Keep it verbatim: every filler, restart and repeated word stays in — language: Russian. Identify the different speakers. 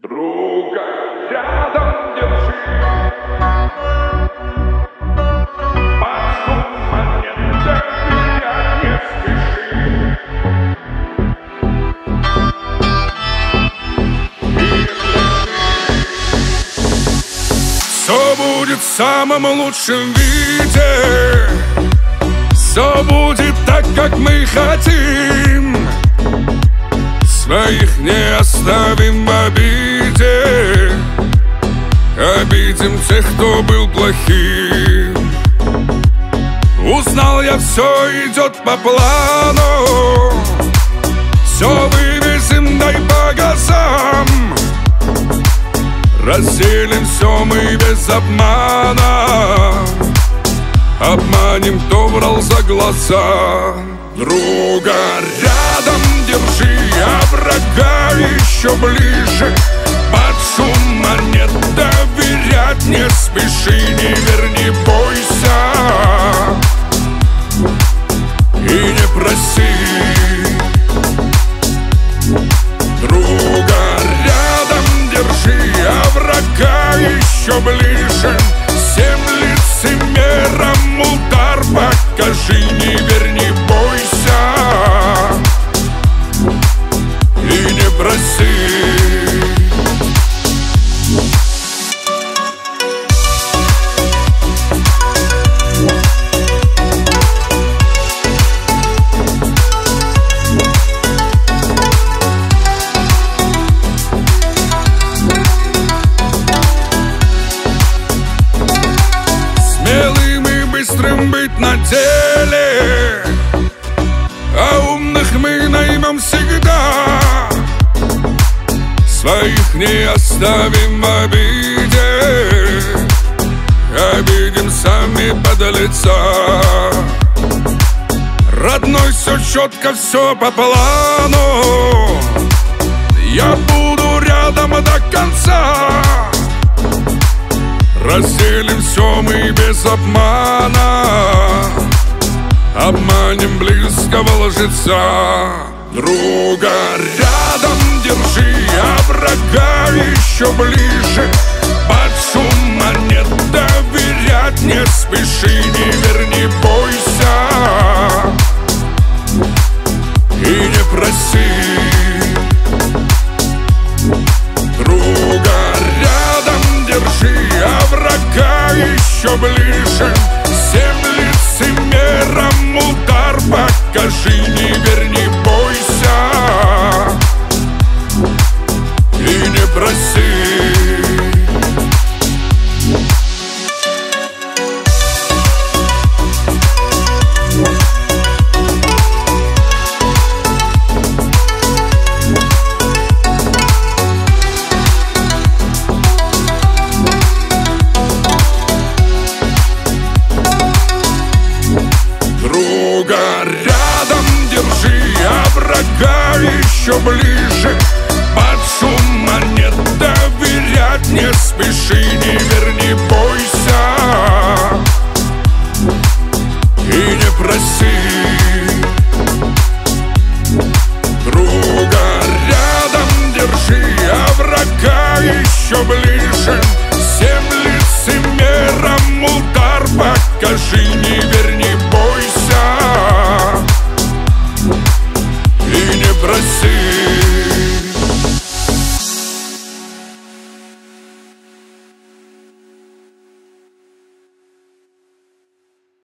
Speaker 1: Друга рядом держи, под шум монет доверять не спеши. Все будет в самом лучшем виде, все будет так, как мы хотим. Своих не оставим в обиде, обидим тех, кто был плохим. Узнал я, все идет по плану, все вывезем, дай по газам. Разделим все мы без обмана, обманем, кто врал за глаза. Друга рядом держи, а врага еще ближе. Под шум монет доверять не спеши, не верни, бойся и не проси. Друга рядом держи, а врага еще ближе. Всем лицемерам удар покажи, не верни, бойся и не проси. Смелым и быстрым быть на деле, а умных мы наймем всегда. Своих не оставим в обиде, обидим сами подлеца. Родной, все четко, все по плану, я буду рядом до конца. Разделим все мы без обмана, обманем близкого лжеца. Друга рядом держи, а врага еще ближе. Под шум монет доверять не спеши, не верни, бойся и не проси. Друга рядом держи, а врага еще ближе. Всем лицемерам удар покажи, не верни, бойся и не проси. Друга рядом держи, а врага еще ближе. Под шум монет доверять не спеши, не верни, бойся и не проси. Друга рядом держи, а врага еще ближе.